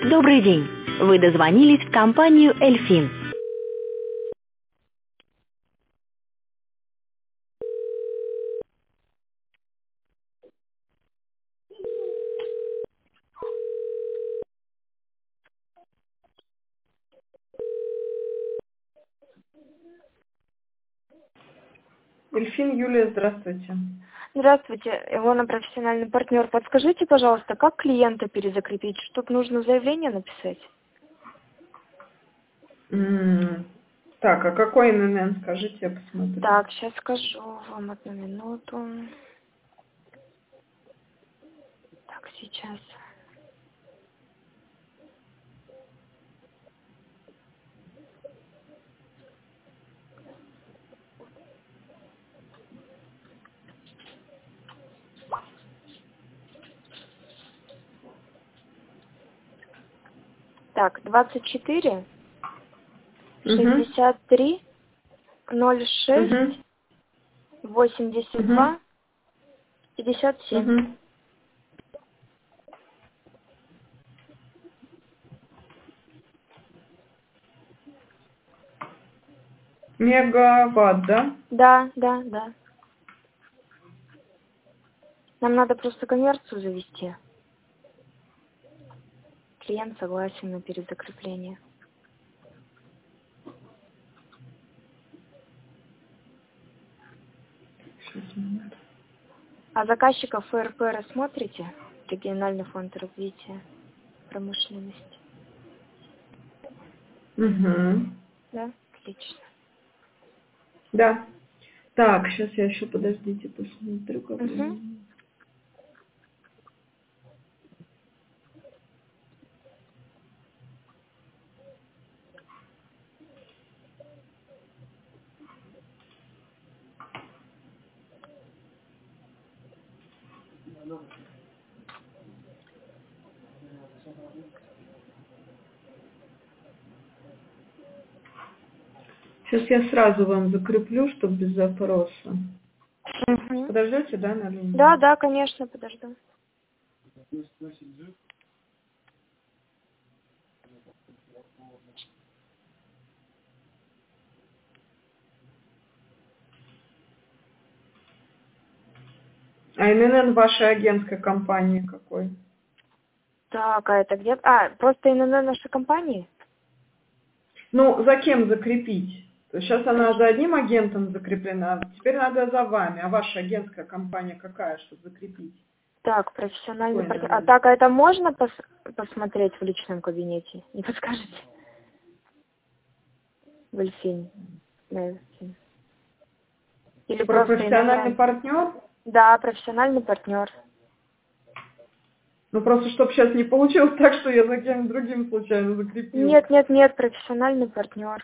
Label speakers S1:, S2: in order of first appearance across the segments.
S1: Добрый день! Вы дозвонились в компанию «Эльфин».
S2: Эльфин Юлия, здравствуйте.
S3: Здравствуйте, Илона, профессиональный партнер. Подскажите, пожалуйста, как клиента перезакрепить? Что-то нужно заявление написать?
S2: Так, а какой ННН, скажите, я посмотрю.
S3: Так, сейчас скажу вам одну минуту. Так, сейчас. Так, 24
S2: Угу.
S3: 63 06
S2: Угу.
S3: 82
S2: Угу.
S3: 57.
S2: Угу. Мегаватт, да?
S3: Да, да, да. Нам надо просто конверсию завести. Клиент согласен на перезакрепление.
S2: Сейчас, минуту.
S3: А заказчиков ФРП рассмотрите? Региональный фонд развития промышленности.
S2: Угу.
S3: Да? Отлично.
S2: Да. Так, сейчас я еще, подождите, посмотрю, как
S3: Угу.
S2: бы. Сейчас я сразу вам закреплю, чтобы без запроса.
S3: Угу.
S2: Подождете, да, на линии?
S3: Да, да, конечно, подожду.
S2: А ННН вашей агентской компании какой?
S3: Так, а это где? А, просто ИНН нашей компании?
S2: Ну, за кем закрепить? То есть сейчас она
S3: Проф-
S2: за одним агентом закреплена, а теперь надо за вами. А ваша агентская компания какая, чтобы закрепить?
S3: Так, профессиональный
S2: Какой
S3: партнер. А
S2: ННН?
S3: так, а это можно посмотреть в личном кабинете? Не подскажете? В Эльфин. На Эльфин. Или
S2: Про
S3: просто
S2: профессиональный
S3: ИНН?
S2: партнер?
S3: Да, профессиональный партнер.
S2: Ну, просто чтобы сейчас не получилось так, что я за кем-то другим случайно закрепил.
S3: Нет, нет, нет, профессиональный партнер.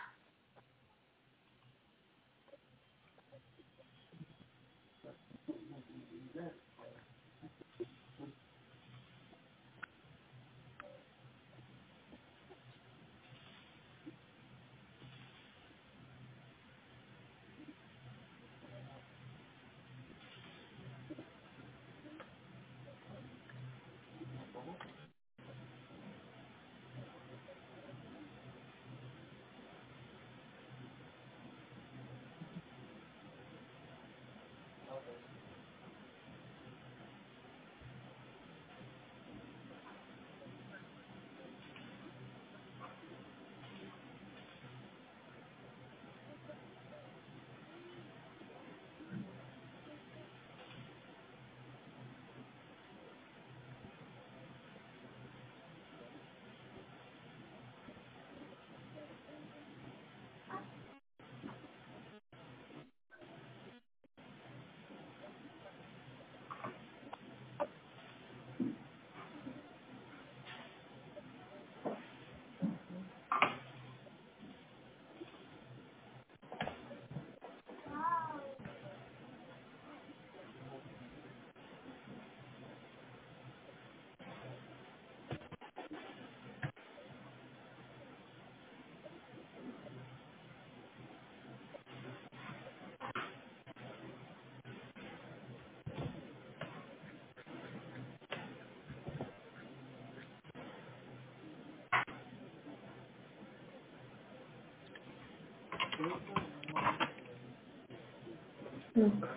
S2: Так.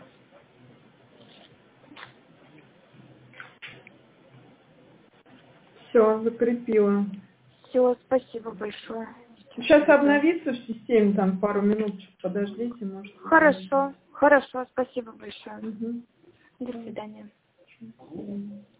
S2: Все, закрепила.
S3: Все, спасибо большое.
S2: Сейчас обновится в системе, там пару минут подождите, может.
S3: Хорошо, хорошо, спасибо большое.
S2: Угу.
S3: До свидания.
S2: До свидания.